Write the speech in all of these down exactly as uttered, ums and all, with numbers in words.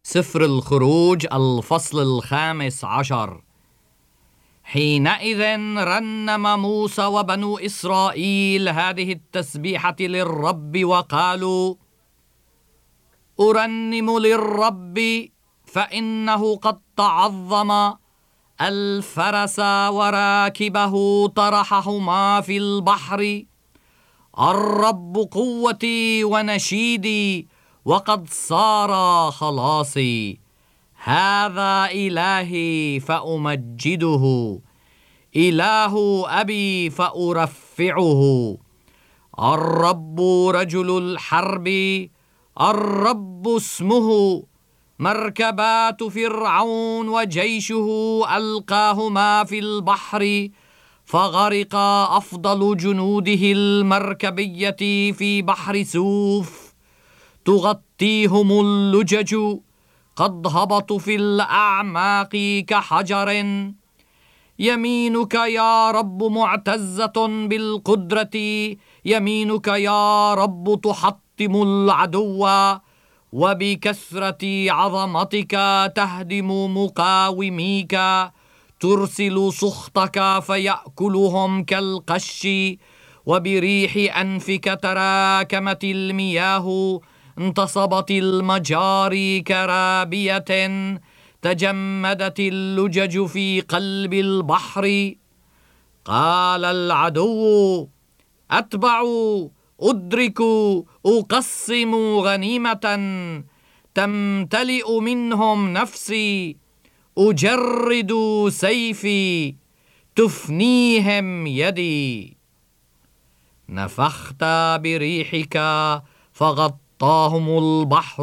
سفر الخروج الفصل الخامس عشر. حينئذ رنم موسى وبنو إسرائيل هذه التسبيحة للرب وقالوا: أرنم للرب فإنه قد تعظم، الفرس وراكبه طرحهما في البحر. الرب قوتي ونشيدي وقد صار خلاصي. هذا إلهي فأمجده، إله أبي فأرفعه. الرب رجل الحرب، الرب اسمه. مركبات فرعون وجيشه ألقاهما في البحر، فغرق أفضل جنوده المركبية في بحر سوف. تغطيهم اللجج، قد هبطوا في الأعماق كحجر. يمينك يا رب معتزة بالقدرة، يمينك يا رب تحطم العدو، وبكثرة عظمتك تهدم مقاوميك. ترسل سخطك فيأكلهم كالقش، وبريح أنفك تراكمت المياه. انتصبت المجاري كرابية، تجمدت اللجج في قلب البحر. قال العدو: أتبع، أدرك، أقسم غنيمة. تمتلئ منهم نفسي، أجرد سيفي، تفنيهم يدي. نفخت بريحك فغطاهم البحر،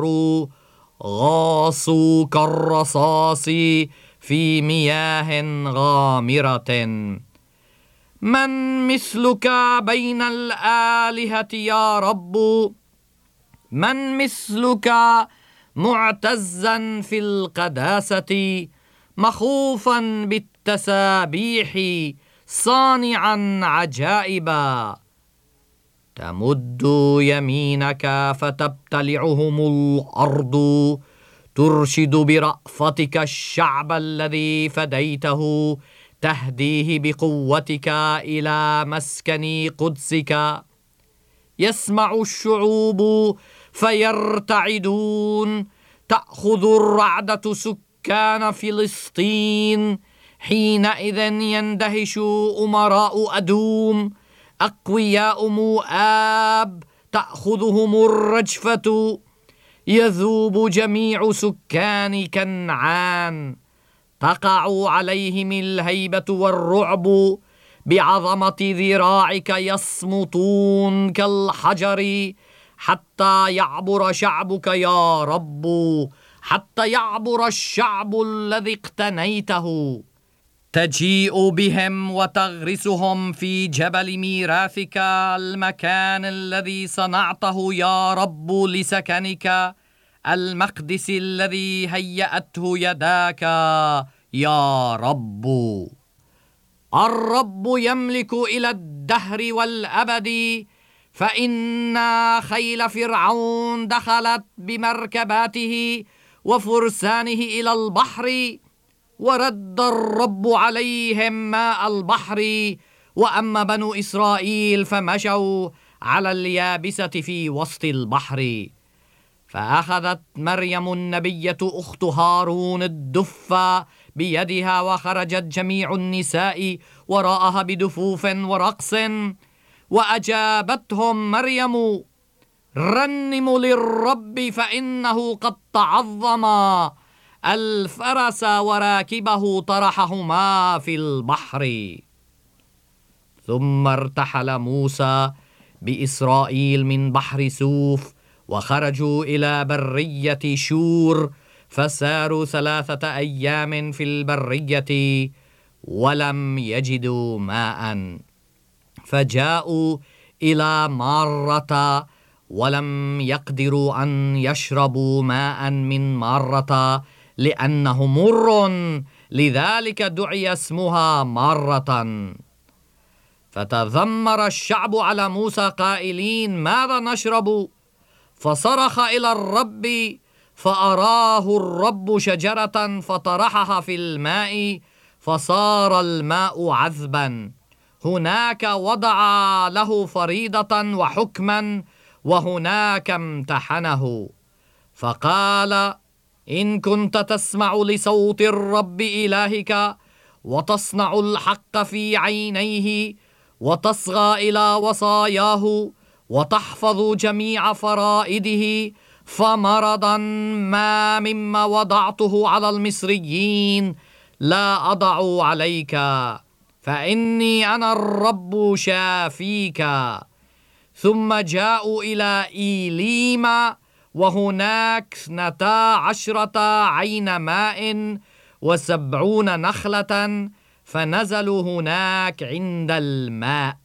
غاصوا كالرصاص في مياه غامرة. من مثلك بين الآلهة يا رب؟ من مثلك معتزا في القداسة، مخوفا بالتسابيح، صانعا عجائبا. تمد يمينك فتبتلعهم الأرض، ترشد برأفتك الشعب الذي فديته، تهديه بقوتك إلى مسكن قدسك. يسمع الشعوب فيرتعدون، تأخذ الرعدة سكان فلسطين. حينئذ يندهش أمراء أدوم، أقوياء مؤاب تأخذهم الرجفة. يذوب جميع سكان كنعان، تقع عليهم الهيبة والرعب. بعظمة ذراعك يصمتون كالحجر، حتى يعبر شعبك يا رب، حتى يعبر الشعب الذي اقتنيته. تجيء بهم وتغرسهم في جبل ميراثك، المكان الذي صنعته يا رب لسكنك، المقدس الذي هيأته يداك يا رب. الرب يملك إلى الدهر والأبد، فإن خيل فرعون دخلت بمركباته وفرسانه إلى البحر، ورد الرب عليهم ماء البحر. وأما بنو إسرائيل فمشوا على اليابسة في وسط البحر. فأخذت مريم النبية أخت هارون الدف بيدها، وخرجت جميع النساء وراءها بدفوف ورقص. وأجابتهم مريم: رنموا للرب فإنه قد تعظم، الفرس وراكبه طرحهما في البحر. ثم ارتحل موسى بإسرائيل من بحر سوف، وخرجوا إلى برية شور، فساروا ثلاثة أيام في البرية ولم يجدوا ماء. فجاءوا إلى مارة، ولم يقدروا أن يشربوا ماء من مارة لأنه مر، لذلك دعي اسمها مارة. فتذمر الشعب على موسى قائلين: ماذا نشرب؟ فصرخ إلى الرب، فأراه الرب شجرة فطرحها في الماء فصار الماء عذبا. هناك وضع له فريضة وحكما، وهناك امتحنه. فقال: إن كنت تسمع لصوت الرب إلهك وتصنع الحق في عينيه وتصغى إلى وصاياه وتحفظ جميع فرائده، فمرضا ما مما وضعته على المصريين لا أضع عليك، فإني أنا الرب شافيك. ثم جاءوا إلى إيليم، وهناك اثنتا عشرة عين ماء وسبعون نخلة، فنزلوا هناك عند الماء.